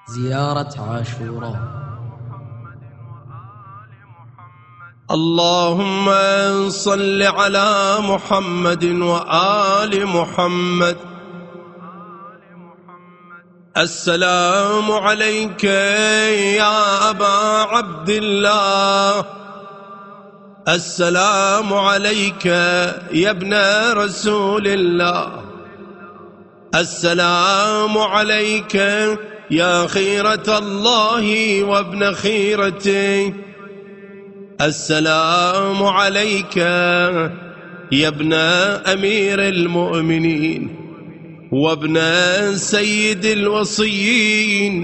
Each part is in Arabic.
زيارة عاشوراء. اللهم صل على محمد وآل محمد. السلام عليك يا أبا عبد الله، السلام عليك يا ابن رسول الله، السلام عليك يا خيرة الله وابن خيرته، السلام عليك يا ابن أمير المؤمنين وابن سيد الوصيين،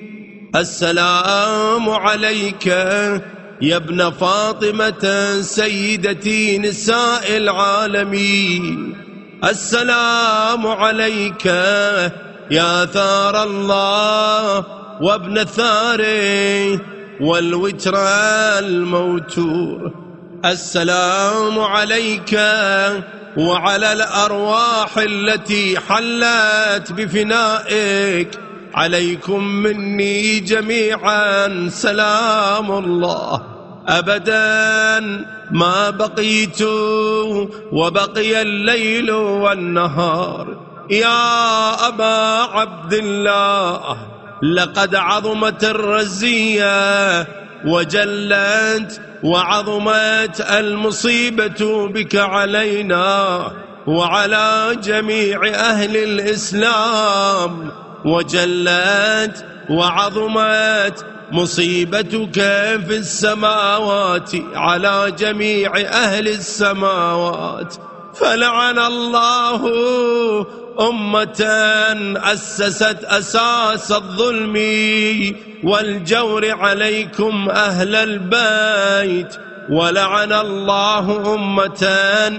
السلام عليك يا ابن فاطمة سيدتي نساء العالمين، السلام عليك يا ثار الله وابن ثاره والوتر الموتور، السلام عليك وعلى الأرواح التي حلت بفنائك، عليكم مني جميعا سلام الله أبدا ما بقيت وبقي الليل والنهار. يا أبا عبد الله، لقد عظمت الرزية وجلت وعظمت المصيبة بك علينا وعلى جميع أهل الإسلام، وجلت وعظمت مصيبتك في السماوات على جميع أهل السماوات. فلعن الله أمة أسست أساس الظلم والجور عليكم أهل البيت، ولعن الله أمة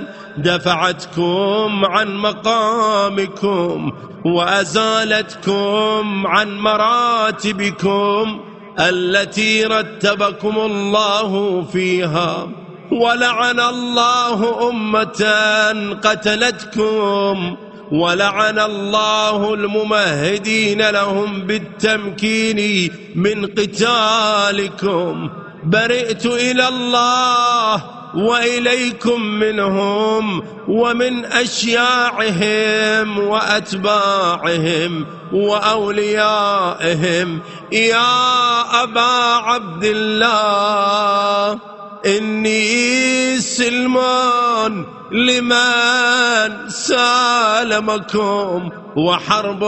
دفعتكم عن مقامكم وأزالتكم عن مراتبكم التي رتبكم الله فيها، ولعن الله أمة قتلتكم، ولعن الله الممهدين لهم بالتمكين من قتالكم. برئت إلى الله وإليكم منهم ومن أشياعهم وأتباعهم وأوليائهم. يا أبا عبد الله، إني سلمان لمن سالمكم وحرب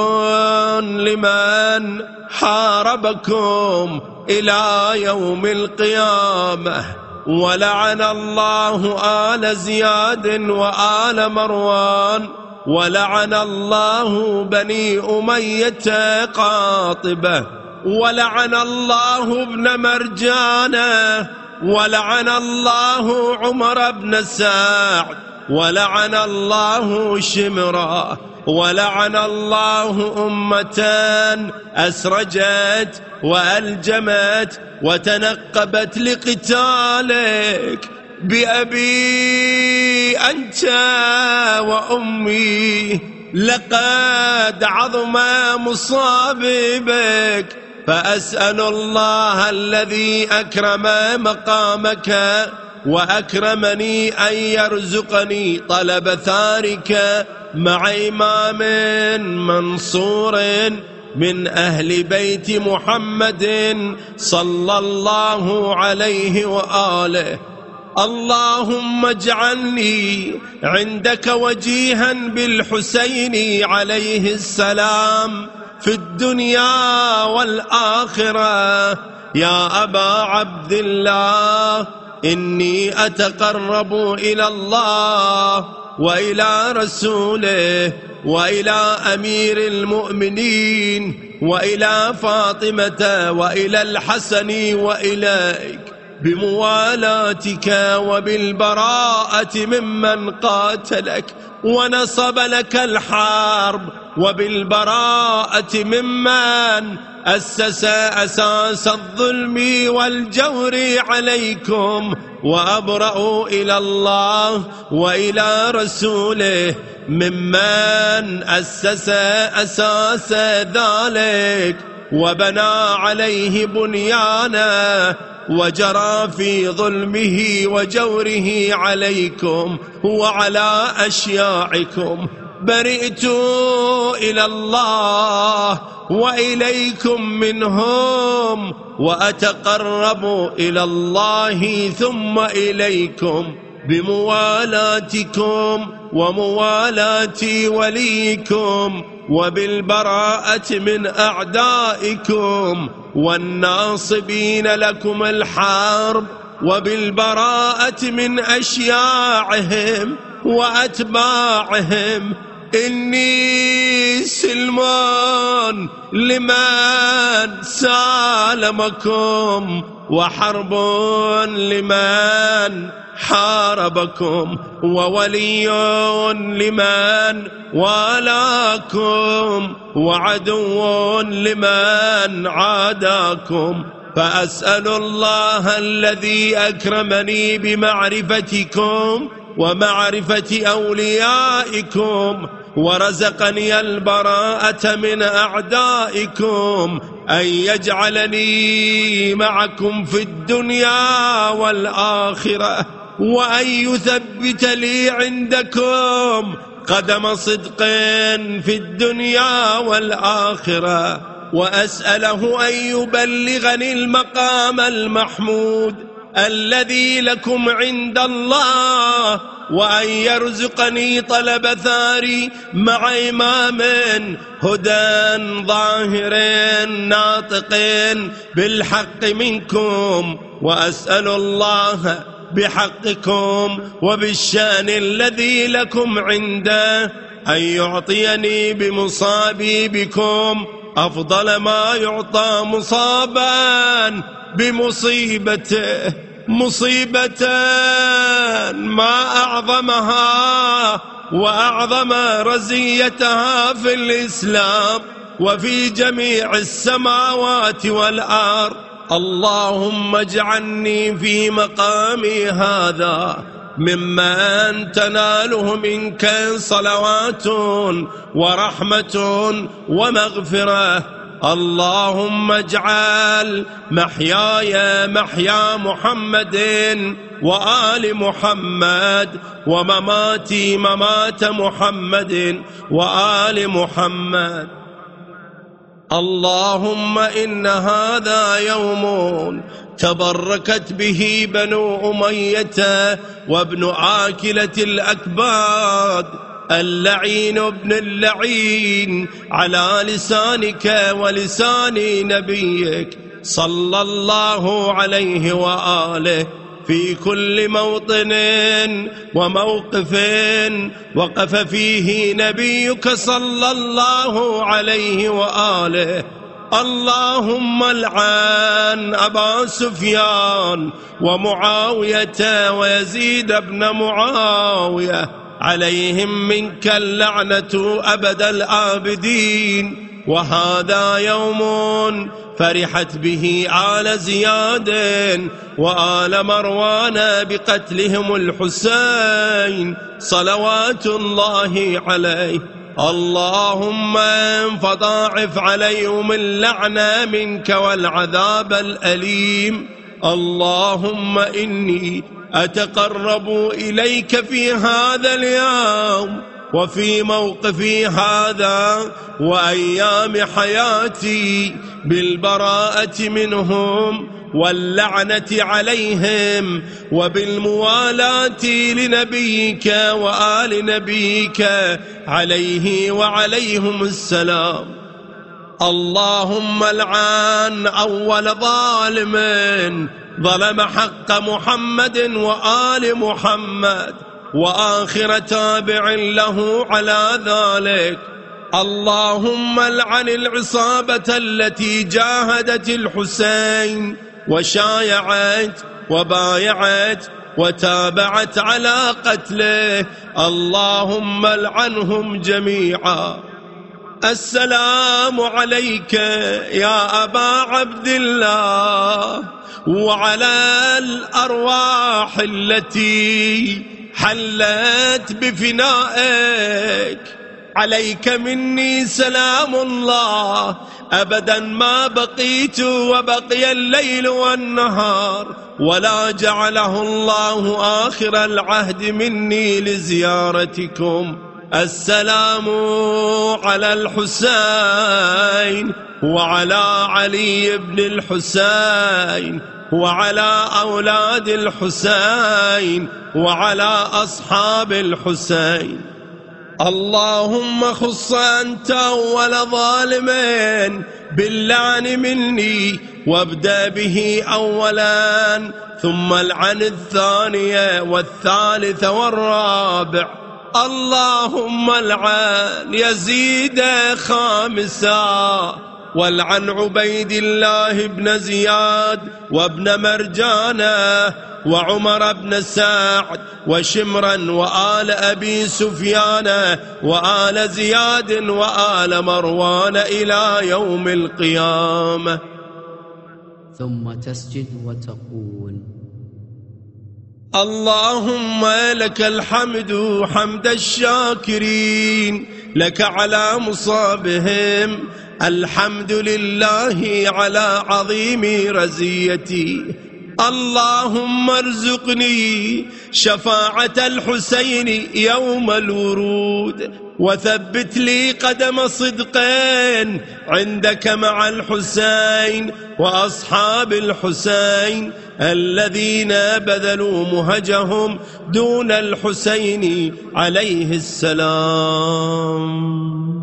لمن حاربكم إلى يوم القيامة. ولعن الله آل زياد وآل مروان، ولعن الله بني أمية قاطبة، ولعن الله ابن مرجانة، ولعن الله عمر بن سعد، ولعن الله شمرا، ولعن الله أمة أسرجت وألجمت وتنقبت لقتالك. بأبي أنت وأمي لقد عظم مصابي بك، فأسأل الله الذي أكرم مقامك وأكرمني أن يرزقني طلب ثارك مع إمام منصور من أهل بيت محمد صلى الله عليه وآله. اللهم اجعلني عندك وجيها بالحسين عليه السلام في الدنيا والآخرة. يا أبا عبد الله، إني أتقرب إلى الله وإلى رسوله وإلى أمير المؤمنين وإلى فاطمة وإلى الحسن وإليك بموالاتك وبالبراءة ممن قاتلك ونصب لك الحرب، وبالبراءة ممن أسس أساس الظلم والجور عليكم، وأبرأ إلى الله وإلى رسوله ممن أسس أساس ذلك. وبنى عليه بنيانا وجرى في ظلمه وجوره عليكم وعلى أشياعكم. برئت إلى الله وإليكم منهم، وأتقرب إلى الله ثم إليكم بموالاتكم وموالاة وليكم، وبالبراءة من أعدائكم والناصبين لكم الحرب، وبالبراءة من أشياعهم وأتباعهم. إني سلمان لمن سالمكم، وحرب لمن حاربكم، وولي لمن والاكم، وعدو لمن عاداكم. فأسأل الله الذي أكرمني بمعرفتكم ومعرفة أوليائكم ورزقني البراءة من أعدائكم أن يجعلني معكم في الدنيا والآخرة، وأن يثبت لي عندكم قدم صدق في الدنيا والآخرة، وأسأله أن يبلغني المقام المحمود الذي لكم عند الله، وأن يرزقني طلب ثاري مع إمام هدى ظاهر ناطق بالحق منكم. وأسأل الله بحقكم وبالشأن الذي لكم عنده أن يعطيني بمصابي بكم أفضل ما يعطى مصابا بمصيبته، مصيبة ما أعظمها وأعظم رزيتها في الإسلام وفي جميع السماوات والأرض. اللهم اجعلني في مقامي هذا ممن تناله منك صلوات ورحمة ومغفرة. اللهم اجعل محياي محيا محمد وآل محمد، ومماتي ممات محمد وآل محمد. اللهم إن هذا يوم تبركت به بنو أمية وابن آكلة الأكباد، اللعين ابن اللعين، على لسانك ولسان نبيك صلى الله عليه وآله في كل موطن وموقف وقف فيه نبيك صلى الله عليه وآله. اللهم العن أبا سفيان ومعاوية ويزيد بن معاوية، عليهم منك اللعنة أبد الآبدين. وهذا يوم فرحت به آل زياد وآل مروان بقتلهم الحسين صلوات الله عليه. اللهم فضاعف عليهم اللعنة منك والعذاب الأليم. اللهم إني أتقرب إليك في هذا اليوم وفي موقفي هذا وأيام حياتي بالبراءة منهم واللعنة عليهم وبالموالاة لنبيك وآل نبيك عليه وعليهم السلام. اللهم العن أول ظالم ظلم حق محمد وآل محمد وآخر تابع له على ذلك. اللهم العن العصابة التي جاهدت الحسين وشايعت وبايعت وتابعت على قتله. اللهم العنهم جميعا. السلام عليك يا أبا عبد الله وعلى الأرواح التي حلت بفنائك. عليك مني سلام الله أبدا ما بقيت وبقي الليل والنهار ولا جعله الله آخر العهد مني لزيارتكم. السلام على الحسين وعلى علي بن الحسين وعلى أولاد الحسين وعلى أصحاب الحسين. اللهم خص أنت أول ظالمين باللعن مني وابدأ به أولا ثم العن الثانية والثالثة والرابع. اللهم العن يزيد خامسا والعن عبيد الله بن زياد وابن مرجانة وعمر بن سعد وشمرا وآل أبي سفيان وآل زياد وآل مروان إلى يوم القيامة. ثم تسجد وتقول: اللهم لك الحمد حمد الشاكرين، لك على مصابهم، الحمد لله على عظيم رزيتي. اللهم ارزقني شفاعة الحسين يوم الورود، وثبت لي قدم صدق عندك مع الحسين وأصحاب الحسين الذين بذلوا مهجهم دون الحسين عليه السلام.